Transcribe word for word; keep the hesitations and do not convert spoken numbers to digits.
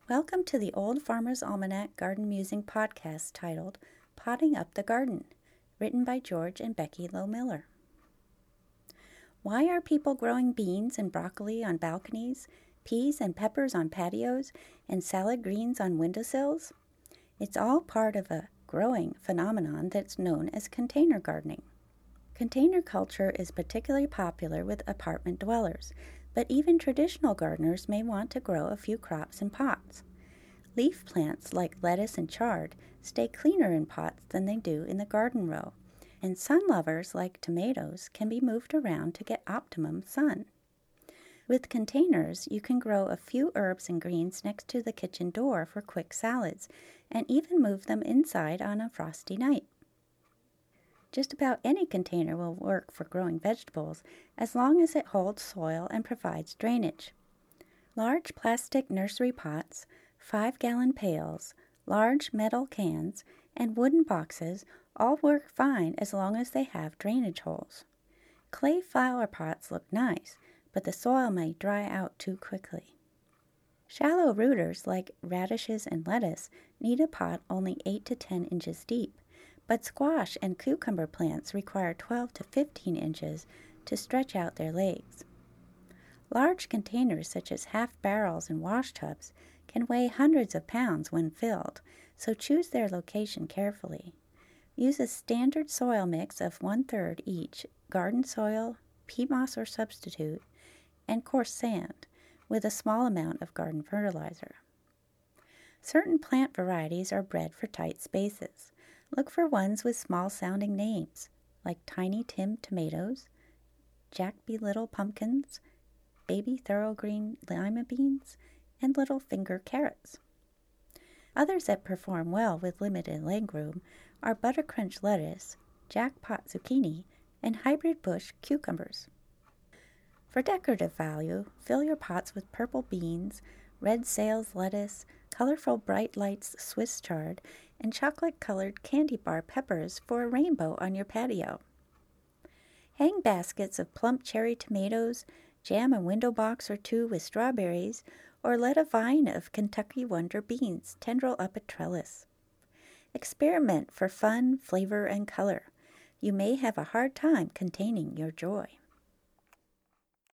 Welcome to the Old Farmer's Almanac Garden Musing podcast titled Potting Up the Garden, written by George and Becky Lowe Miller. Why are people growing beans and broccoli on balconies, peas and peppers on patios, and salad greens on windowsills? It's all part of a growing phenomenon that's known as container gardening. Container culture is particularly popular with apartment dwellers, but even traditional gardeners may want to grow a few crops in pots. Leaf plants like lettuce and chard stay cleaner in pots than they do in the garden row, and sun lovers like tomatoes can be moved around to get optimum sun. With containers, you can grow a few herbs and greens next to the kitchen door for quick salads, and even move them inside on a frosty night. Just about any container will work for growing vegetables as long as it holds soil and provides drainage. Large plastic nursery pots, five-gallon pails, large metal cans, and wooden boxes all work fine as long as they have drainage holes. Clay flower pots look nice, but the soil may dry out too quickly. Shallow rooters like radishes and lettuce need a pot only eight to ten inches deep, but squash and cucumber plants require twelve to fifteen inches to stretch out their legs. Large containers such as half barrels and wash tubs can weigh hundreds of pounds when filled, so choose their location carefully. Use a standard soil mix of one-third each garden soil, peat moss or substitute, and coarse sand, with a small amount of garden fertilizer. Certain plant varieties are bred for tight spaces. Look for ones with small-sounding names, like Tiny Tim tomatoes, Jack B. Little pumpkins, Baby Thorough Green lima beans, and Little Finger carrots. Others that perform well with limited legroom are Buttercrunch lettuce, Jackpot zucchini, and Hybrid Bush cucumbers. For decorative value, fill your pots with purple beans, red sales lettuce, colorful Bright Lights Swiss chard, and chocolate-colored candy bar peppers for a rainbow on your patio. Hang baskets of plump cherry tomatoes, jam a window box or two with strawberries, or let a vine of Kentucky Wonder beans tendril up a trellis. Experiment for fun, flavor, and color. You may have a hard time containing your joy.